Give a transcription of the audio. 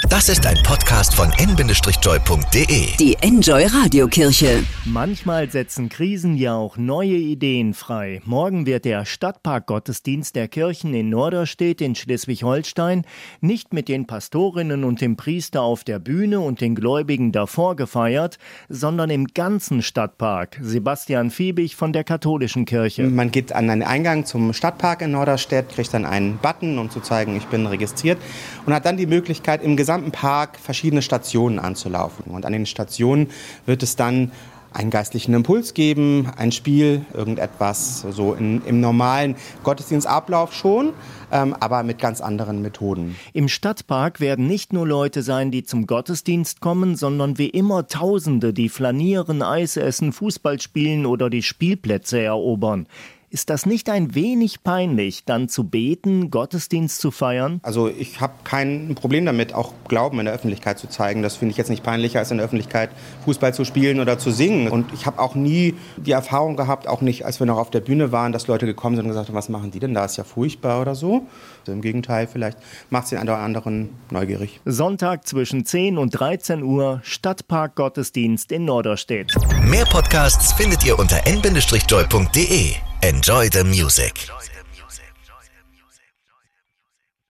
Das ist ein Podcast von n-joy.de. Die Enjoy Radiokirche. Manchmal setzen Krisen ja auch neue Ideen frei. Morgen wird der Stadtpark-Gottesdienst der Kirchen in Norderstedt in Schleswig-Holstein nicht mit den Pastorinnen und dem Priester auf der Bühne und den Gläubigen davor gefeiert, sondern im ganzen Stadtpark. Sebastian Fiebig von der katholischen Kirche. Man geht an den Eingang zum Stadtpark in Norderstedt, kriegt dann einen Button, um zu zeigen, ich bin registriert, und hat dann die Möglichkeit, im gesamten Park verschiedene Stationen anzulaufen. Und an den Stationen wird es dann einen geistlichen Impuls geben, ein Spiel, irgendetwas, so im normalen Gottesdienstablauf schon, aber mit ganz anderen Methoden. Im Stadtpark werden nicht nur Leute sein, die zum Gottesdienst kommen, sondern wie immer Tausende, die flanieren, Eis essen, Fußball spielen oder die Spielplätze erobern. Ist das nicht ein wenig peinlich, dann zu beten, Gottesdienst zu feiern? Also ich habe kein Problem damit, auch Glauben in der Öffentlichkeit zu zeigen. Das finde ich jetzt nicht peinlicher, als in der Öffentlichkeit Fußball zu spielen oder zu singen. Und ich habe auch nie die Erfahrung gehabt, auch nicht, als wir noch auf der Bühne waren, dass Leute gekommen sind und gesagt haben, was machen die denn da, ist ja furchtbar oder so. Also im Gegenteil, vielleicht macht es den einen oder anderen neugierig. Sonntag zwischen 10 und 13 Uhr, Stadtpark-Gottesdienst in Norderstedt. Mehr Podcasts findet ihr unter n-joy.de. Enjoy the music.